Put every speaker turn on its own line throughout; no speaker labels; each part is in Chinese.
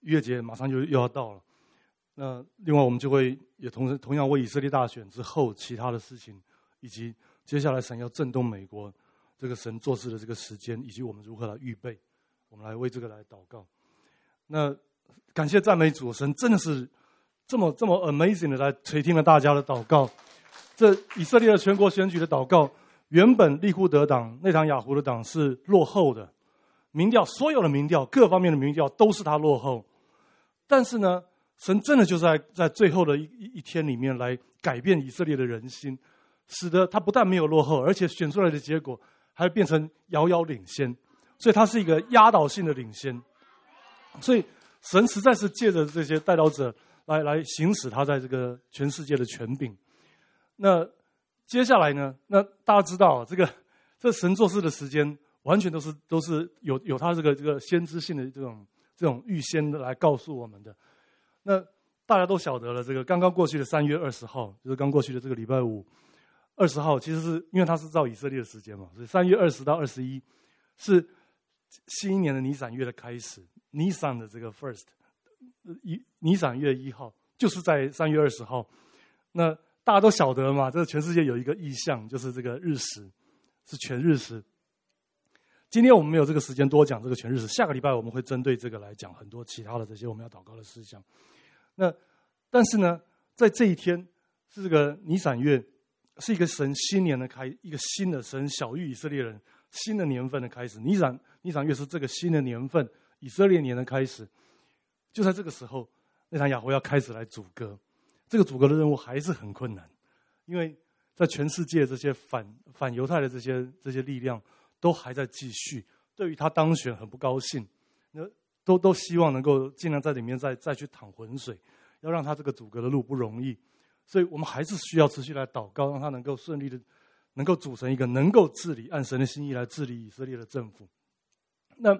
逾越节马上又要到了。那另外我们就会也同样为以色列大选之后其他的事情，以及接下来神要震动美国这个神做事的这个时间，以及我们如何来预备，我们来为这个来祷告。那感谢赞美主，神真的是这么 amazing 的来垂听了大家的祷告。这以色列的全国选举的祷告，原本利库德党内塔尼亚胡的党是落后的，民调所有的民调各方面的民调都是他落后，但是呢，神真的就在最后的一天里面来改变以色列的人心，使得他不但没有落后，而且选出来的结果还变成遥遥领先，所以他是一个压倒性的领先。所以神实在是借着这些代祷者来行使他在这个全世界的权柄。那接下来呢？那大家知道，这神做事的时间完全都是有他这个先知性的这种预先的来告诉我们的。那大家都晓得了，这个刚刚过去的3月20号，就是刚过去的这个礼拜五，20号，其实是因为它是照以色列的时间嘛，所以3月20到21是新一年的尼散月的开始。尼散的这个 first， 尼散月1号就是在3月20号。那大家都晓得嘛，这个全世界有一个意象，就是这个日食，是全日食。今天我们没有这个时间多讲这个全日食，下个礼拜我们会针对这个来讲很多其他的这些我们要祷告的事项。但是呢，在这一天是这个尼散月，是一个神新年的一个新的神晓谕以色列人新的年份的开始。尼散月是这个新的年份，以色列年的开始。就在这个时候，内塔尼亚胡要开始来阻隔。这个阻隔的任务还是很困难，因为在全世界这些反犹太的这些力量都还在继续，对于他当选很不高兴，都希望能够尽量在里面再去淌浑水，要让他这个阻隔的路不容易。所以我们还是需要持续来祷告，让他能够顺利的能够组成一个能够治理按神的心意来治理以色列的政府。那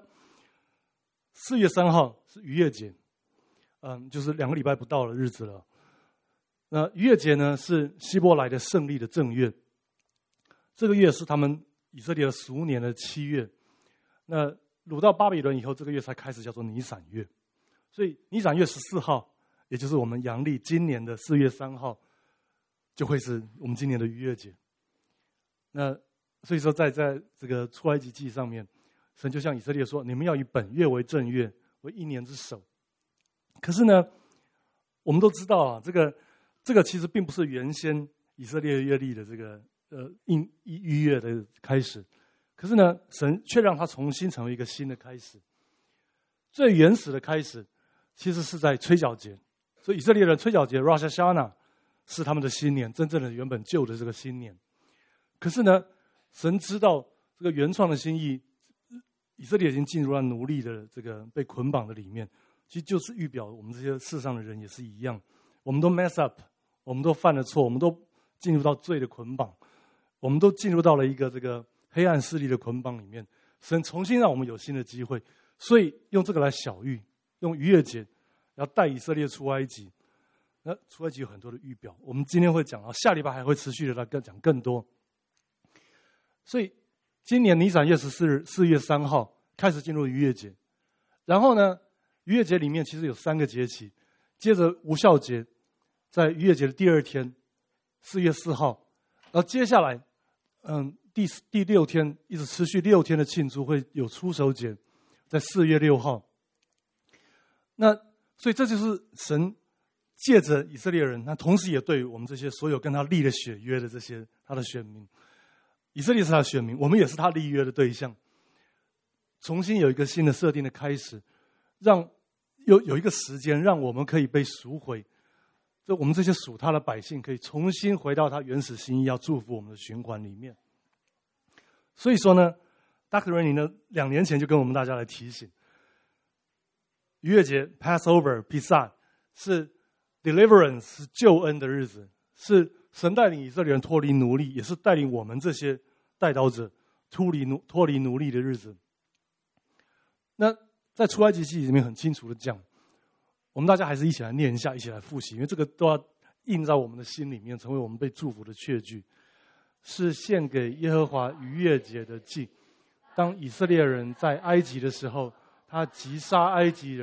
4月3号是逾越节，就是2个礼拜不到的日子了。那逾越节呢，是希伯来的胜利的正月，这个月是他们以色列的俗年的7月。那掳到巴比伦以后，这个月才开始叫做尼散月。所以尼散月14号，也就是我们阳历今年的4月3号，就会是我们今年的逾越节。那所以说，在这个出埃及记上面，神就向以色列说：“你们要以本月为正月，为1年之首。”可是呢，我们都知道啊，这个其实并不是原先以色列月历的这个逾越的开始，可是呢，神却让它重新成为一个新的开始。最原始的开始，其实是在吹角节，所以以色列人吹角节 Rosh Hashanah 是他们的新年，真正的原本旧的这个新年。可是呢，神知道这个原创的心意，以色列已经进入了奴隶的这个被捆绑的里面，其实就是预表我们这些世上的人也是一样，我们都 mess up。我们都犯了错，我们都进入到罪的捆绑，我们都进入到了一个这个黑暗势力的捆绑里面。神重新让我们有新的机会，所以用这个来晓谕，用逾越节要带以色列出埃及。那出埃及有很多的预表，我们今天会讲到，下礼拜还会持续的来讲更多。所以今年尼散月4月3号开始进入逾越节，然后呢，逾越节里面其实有3个节期，接着无酵节。在逾越节的第2天，4月4号，然后接下来，第6天一直持续6天的庆祝会有出手节，在4月6号。那所以这就是神借着以色列人，那同时也对我们这些所有跟他立了血约的这些他的选民，以色列是他的选民，我们也是他立约的对象，重新有一个新的设定的开始，让有一个时间让我们可以被赎回。就我们这些属他的百姓可以重新回到他原始心意要祝福我们的循环里面。所以说呢 Dr. Rennie 呢2年前就跟我们大家来提醒，逾越节 Passover 披萨是 deliverance 是救恩的日子，是神带领以色列人脱离奴隶，也是带领我们这些代祷者脱离奴隶的日子。那在出埃及记里面很清楚的讲，我们大家还是一起来念一下，一起来复习，因为这个都要印在我们的心里面，成为我们被祝福的确据。是献给耶和华逾越节的祭。当以色列人在埃及的时候，他击杀埃及人，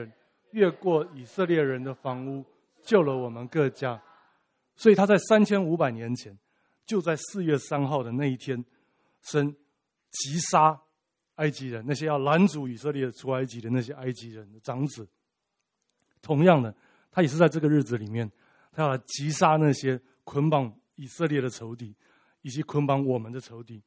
越过以色列人的房屋，救了我们各家。所以他在3500年前，就在4月3号的那一天，神击杀埃及人，那些要拦阻以色列出埃及的那些埃及人的长子。同样的，他也是在这个日子里面，他要来击杀那些捆绑以色列的仇敌，以及捆绑我们的仇敌。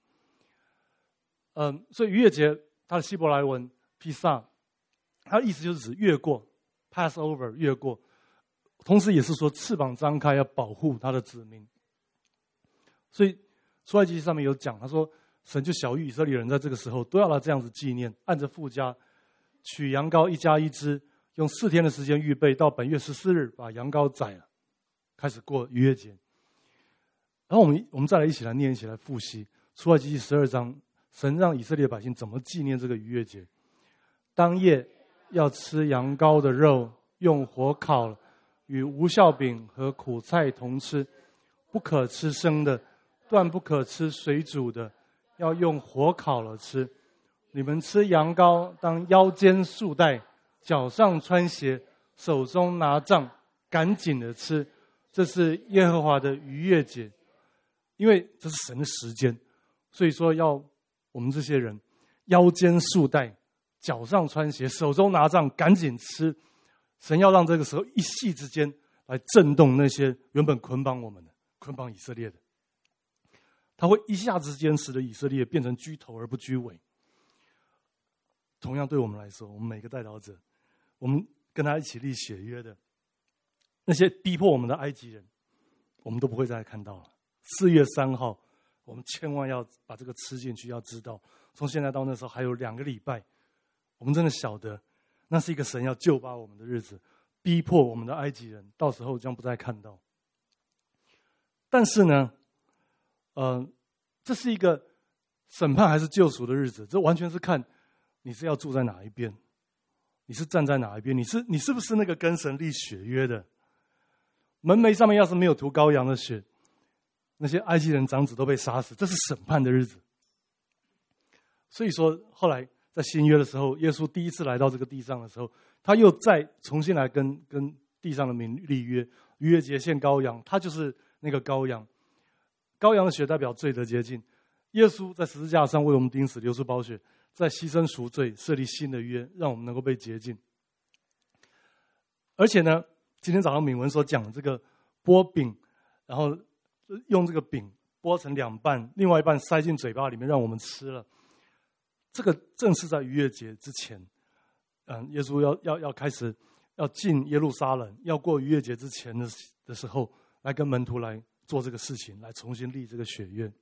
所以逾越节它的希伯来文披萨，它的意思就是指越过 ，Passover 越过，同时也是说翅膀张开要保护他的子民。所以出埃及记上面有讲，他说神就晓谕以色列人在这个时候都要来这样子纪念，按着父家取羊羔1家1只，用4天的时间预备，到本月14日把羊羔宰了，开始过逾越节。然后我们再来一起来念，一起来复习出埃及记12章，神让以色列百姓怎么纪念这个逾越节。当夜要吃羊羔的肉，用火烤了，与无酵饼和苦菜同吃，不可吃生的，断不可吃水煮的，要用火烤了吃。你们吃羊羔，当腰间束带，脚上穿鞋，手中拿杖，赶紧的吃，这是耶和华的逾越节。因为这是神的时间，所以说要我们这些人腰间束带，脚上穿鞋，手中拿杖，赶紧吃。神要让这个时候一夕之间来震动那些原本捆绑我们的、捆绑以色列的，他会一下之间使得以色列变成居头而不居尾。同样对我们来说，我们每个代祷者，我们跟他一起立血约的那些逼迫我们的埃及人，我们都不会再看到了。4月3号，我们千万要把这个吃进去，要知道从现在到那时候还有2个礼拜，我们真的晓得那是一个神要救拔我们的日子，逼迫我们的埃及人到时候将不再看到。但是呢这是一个审判还是救赎的日子，这完全是看你是要住在哪一边，你是站在哪一边，你是不是那个跟神立血约的。门楣上面要是没有涂羔羊的血，那些埃及人长子都被杀死，这是审判的日子。所以说后来在新约的时候，耶稣第一次来到这个地上的时候，他又再重新来跟地上的民立约，逾越节献羔羊，他就是那个羔羊。羔羊的血代表罪得洁净，耶稣在十字架上为我们钉死，流出宝血，在牺牲赎罪，设立新的约，让我们能够被洁净。而且呢，今天早上敏文所讲的这个剥饼，然后用这个饼剥成2半，另外一半塞进嘴巴里面让我们吃了，这个正是在逾越节之前，耶稣要开始要进耶路撒冷，要过逾越节之前的时候，来跟门徒来做这个事情，来重新立这个血约。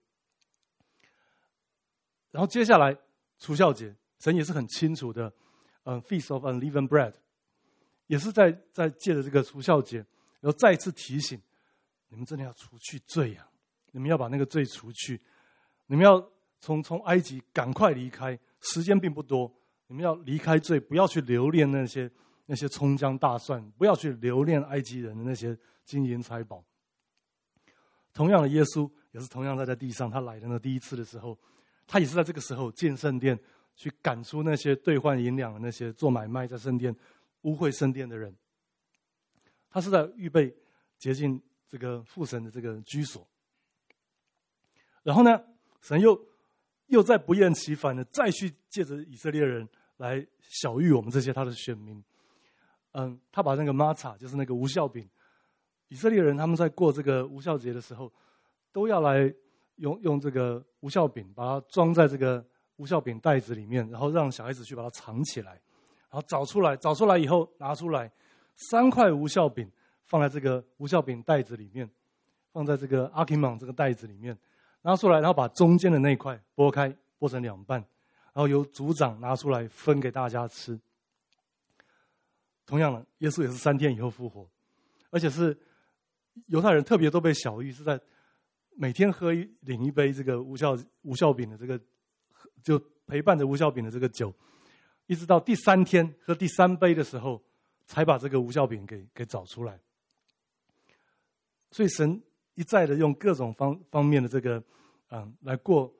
然后接下来除酵节，神也是很清楚的，Feast of Unleavened Bread， 也是在借着这个除酵节，然后再一次提醒你们真的要除去罪啊！你们要把那个罪除去，你们要从埃及赶快离开，时间并不多，你们要离开罪，不要去留恋那些葱姜大蒜，不要去留恋埃及人的那些金银财宝。同样的，耶稣也是同样在地上，他来的那第一次的时候，他也是在这个时候进圣殿，去赶出那些兑换银两的那些做买卖在圣殿污秽圣殿的人。他是在预备洁净这个父神的这个居所。然后呢，神又在不厌其烦的再去借着以色列人来晓谕我们这些他的选民。他把那个玛察，就是那个无酵饼，以色列人他们在过这个无酵节的时候，都要来用这个无酵饼，把它装在这个无酵饼袋子里面，然后让小孩子去把它藏起来，然后找出来以后拿出来，3块无酵饼放在这个无酵饼袋子里面，放在这个阿基芒这个袋子里面，拿出来，然后把中间的那一块剥开，剥成2半，然后由族长拿出来分给大家吃。同样的，耶稣也是3天以后复活，而且是犹太人特别都被晓谕，是在每天领一杯这个无酵饼的这个，就陪伴着无酵饼的这个酒，一直到第3天喝第3杯的时候，才把这个无酵饼给找出来。所以神一再的用各种方面的这个来过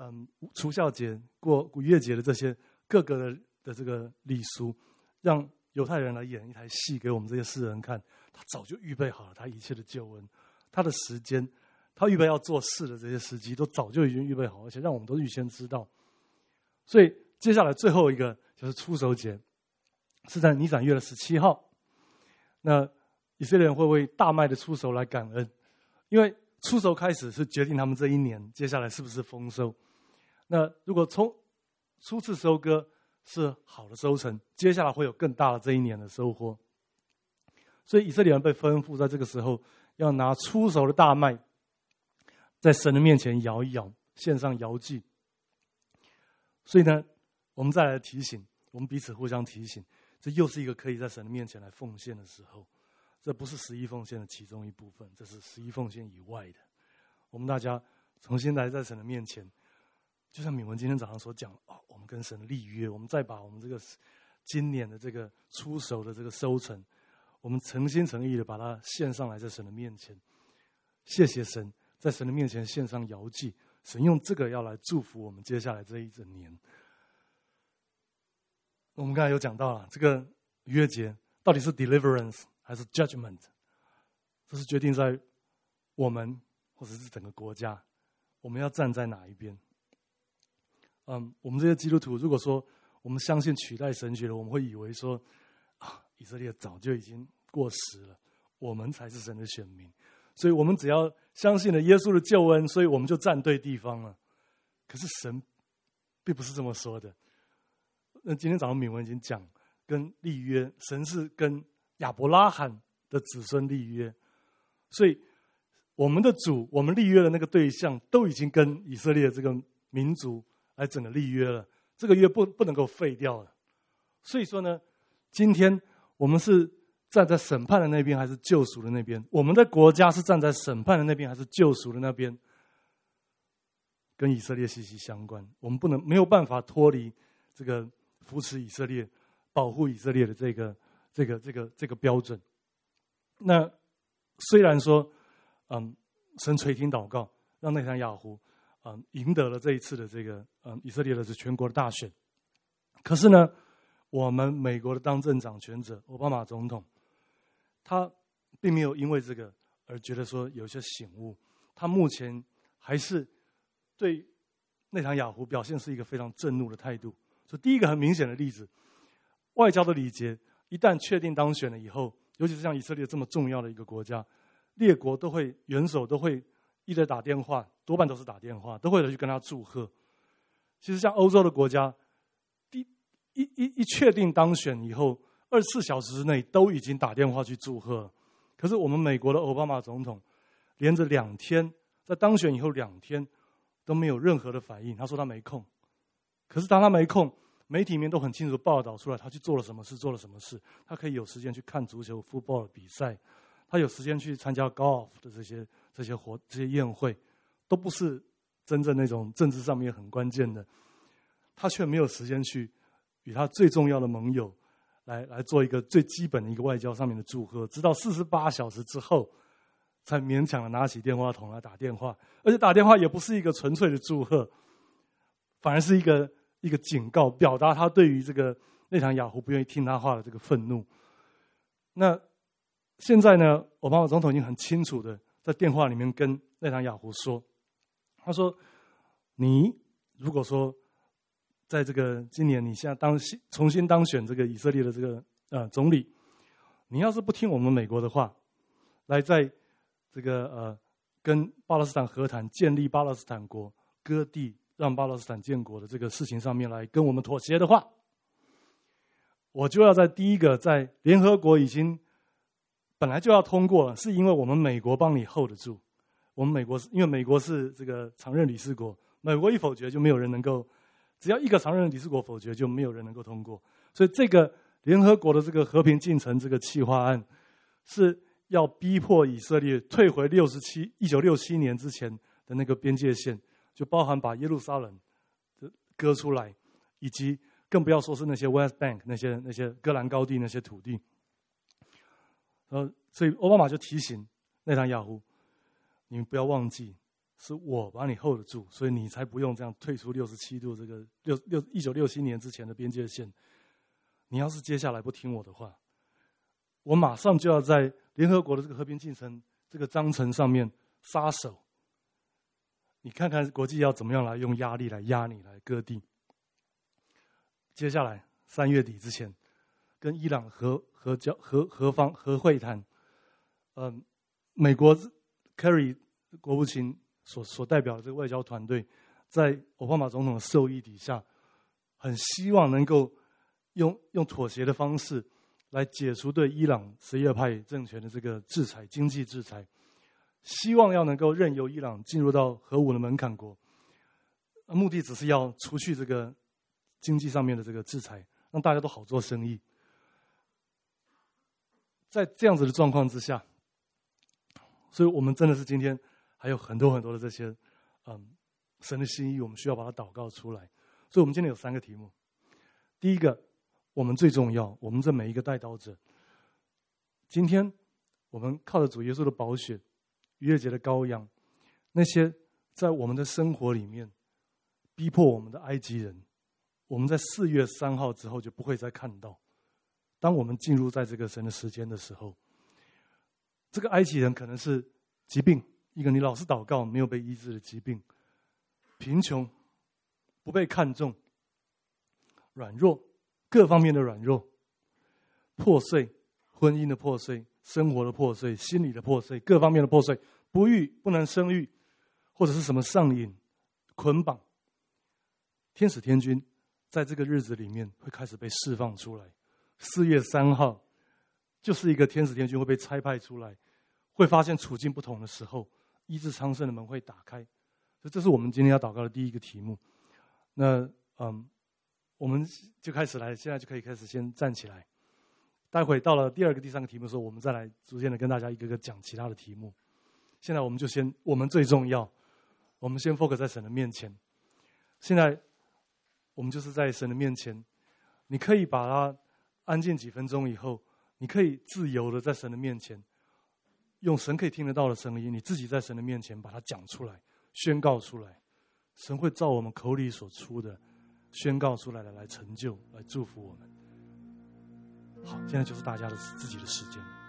除酵节、过逾越节的这些各个的这个礼俗，让犹太人来演一台戏给我们这些世人看，他早就预备好了他一切的救恩，他的时间，他预备要做事的这些时机都早就已经预备好，而且让我们都预先知道。所以接下来最后一个就是初守节，是在尼散月的17号。那以色列人会为大麦的出手来感恩，因为出手开始是决定他们这一年接下来是不是丰收。那如果从初次收割是好的收成，接下来会有更大的这一年的收获。所以以色列人被吩咐在这个时候要拿出熟的大麦，在神的面前摇一摇，献上摇祭。所以呢，我们再来提醒，我们彼此互相提醒，这又是一个可以在神的面前来奉献的时候。这不是11奉献的其中一部分，这是11奉献以外的。我们大家重新来在神的面前，就像敏文今天早上所讲，我们跟神立约，我们再把我们这个今年的这个出手的这个收成，我们诚心诚意的把它献上来在神的面前。谢谢神，在神的面前献上摇祭，神用这个要来祝福我们接下来这一整年。我们刚才有讲到了这个逾越节到底是 deliverance 还是 judgment， 这是决定在我们或者是整个国家，我们要站在哪一边。我们这些基督徒，如果说我们相信取代神学了，我们会以为说以色列早就已经过时了，我们才是神的选民，所以我们只要相信了耶稣的救恩，所以我们就站对地方了。可是神并不是这么说的。那今天早上敏文已经讲，跟立约，神是跟亚伯拉罕的子孙立约，所以我们的主，我们立约的那个对象，都已经跟以色列这个民族来整个立约了，这个约不能够废掉了。所以说呢，今天我们是站在审判的那边，还是救赎的那边？我们的国家是站在审判的那边，还是救赎的那边？跟以色列息息相关，我们没有办法脱离这个扶持以色列、保护以色列的这个标准。那虽然说，神垂听祷告，让内塔尼亚胡赢得了这一次的这个以色列的全国的大选，可是呢，我们美国的当政掌权者奥巴马总统，他并没有因为这个而觉得说有一些醒悟，他目前还是对内塔尼亚胡表现是一个非常震怒的态度。所以第一个很明显的例子，外交的礼节一旦确定当选了以后，尤其是像以色列这么重要的一个国家，列国都会元首都会一直打电话，多半都是打电话，都会去跟他祝贺。其实像欧洲的国家，一确定当选以后，24小时之内都已经打电话去祝贺了。可是我们美国的奥巴马总统，连着2天，在当选以后2天都没有任何的反应，他说他没空。可是当他没空，媒体里面都很清楚报道出来，他去做了什么事，做了什么事。他可以有时间去看足球 football 的比赛，他有时间去参加 golf 的这些宴会，都不是真正那种政治上面很关键的。他却没有时间去与他最重要的盟友来做一个最基本的一个外交上面的祝贺，直到48小时之后，才勉强的拿起电话筒来打电话，而且打电话也不是一个纯粹的祝贺，反而是一个警告，表达他对于这个内塔尼亚胡不愿意听他话的这个愤怒。那现在呢，奥巴马总统已经很清楚的在电话里面跟内塔尼亚胡说，他说：“你如果说在这个今年你现在重新当选这个以色列的这个总理，你要是不听我们美国的话，来在这个跟巴勒斯坦和谈，建立巴勒斯坦国，割地让巴勒斯坦建国的这个事情上面来跟我们妥协的话，我就要在第一个在联合国已经本来就要通过了，是因为我们美国帮你 hold 得住。我们美国因为美国是这个常任理事国，美国一否决就没有人能够，只要一个常任理事国否决就没有人能够通过。所以这个联合国的这个和平进程这个企划案，是要逼迫以色列退回1967年之前的那个边界线，就包含把耶路撒冷割出来，以及更不要说是那些 West Bank 那些戈兰高地那些土地。所以奥巴马就提醒内塔尼亚胡，你们不要忘记，是我把你 hold 住，所以你才不用这样退出67度这个1967年之前的边界线。 你要是接下来不听我的话，我马上就要在联合国的这个和平进程这个章程上面撒手。你看看国际要怎么样来用压力来压你，来割地。接下来3月底之前，跟伊朗核会谈，美国 Kerry 国务卿所代表的这个外交团队，在奥巴马总统的授意底下，很希望能够用妥协的方式来解除对伊朗什叶派政权的这个制裁，经济制裁，希望要能够任由伊朗进入到核武的门槛国，目的只是要除去这个经济上面的这个制裁，让大家都好做生意。在这样子的状况之下，所以我们真的是今天还有很多很多的这些神的心意，我们需要把它祷告出来。所以我们今天有3个题目。第一个，我们最重要，我们这每一个代祷者，今天我们靠着主耶稣的宝血，逾越节的羔羊，那些在我们的生活里面逼迫我们的埃及人，我们在4月3号之后就不会再看到。当我们进入在这个神的时间的时候，这个埃及人可能是疾病，一个你老是祷告没有被医治的疾病，贫穷，不被看重，软弱，各方面的软弱，破碎，婚姻的破碎，生活的破碎，心理的破碎，各方面的破碎，不育，不能生育，或者是什么上瘾、捆绑。天使天军在这个日子里面会开始被释放出来。4月3号就是一个天使天军会被差派出来，会发现处境不同的时候，医治昌盛的门会打开。所以这是我们今天要祷告的第一个题目。那我们就开始来，现在就可以开始先站起来。待会到了第2个、第3个题目的时候，我们再来逐渐的跟大家一个个讲其他的题目。现在我们就先，我们最重要，我们先 focus 在神的面前。现在我们就是在神的面前，你可以把它安静几分钟以后，你可以自由的在神的面前，用神可以听得到的声音，你自己在神的面前把它讲出来，宣告出来。神会照我们口里所出的宣告出来的来成就，来祝福我们。好，现在就是大家的自己的时间。